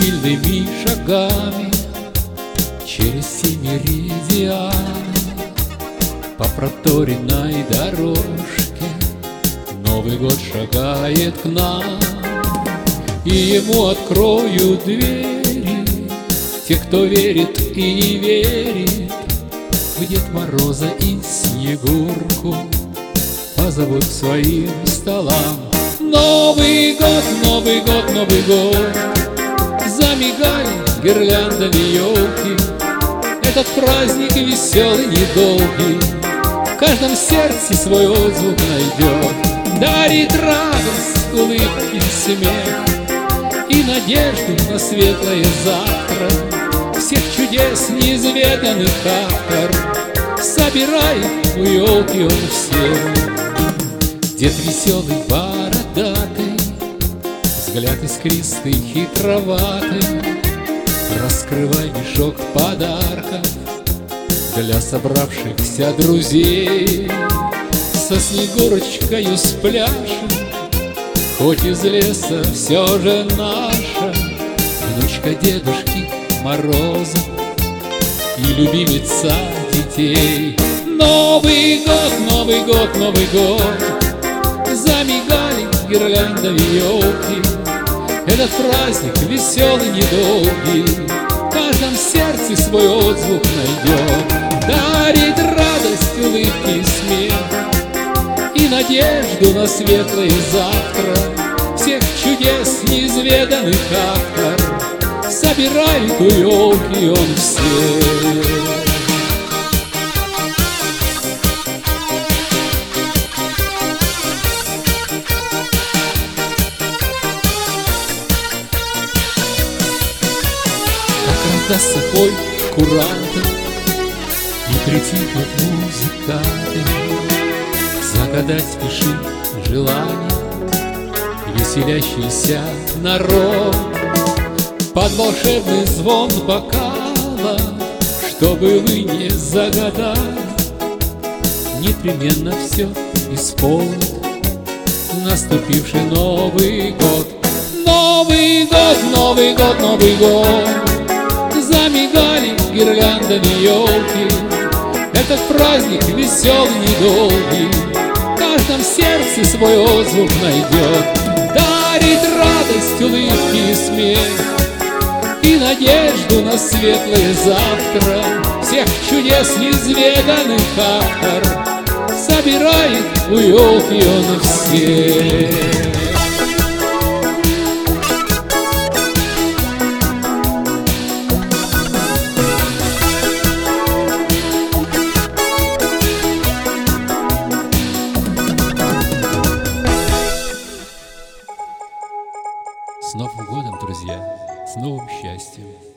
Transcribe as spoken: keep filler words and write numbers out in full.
стремительными шагами через все меридианы по проторенной дорожке Новый год шагает к нам, и ему откроют двери те, кто верит и не верит в Дед Мороза и Снегурку, позовут к своим столам. Новый год, Новый год, Новый год, замигали гирляндами елки. Этот праздник веселый, недолгий, в каждом сердце свой отзвук найдет. Дарит радость, улыбки, смех и надежду на светлое завтра. Всех чудес неизведанных автор собирает у елки он всех. Дед веселый, бородатый, взгляд искристый, хитроватый, раскрывай мешок подарков для собравшихся друзей. Со Снегурочкою спляшем, хоть из леса все же наша внучка Дедушки Мороза и любимица детей. Новый год, Новый год, Новый год, замигали гирляндами елки. Этот праздник веселый, недолгий, в каждом сердце свой отзвук найдет. Дарит радость, улыбки и смех и надежду на светлое завтра. Всех чудес неизведанных автор собирает у елки он всех. Раздастся пой курантов и притихнут музыканты, загадать спешит желание веселящийся народ. Под волшебный звон бокала, чтобы вы не загадали, непременно все исполнит наступивший Новый год. Новый год, Новый год, Новый год, замигали гирляндами елки. Этот праздник веселый, недолгий, в каждом сердце свой отзвук найдет. Дарит радость, улыбки и смех и надежду на светлое завтра. Всех чудес неизведанных автор собирает у елки он всех. С Новым годом, друзья! С новым счастьем!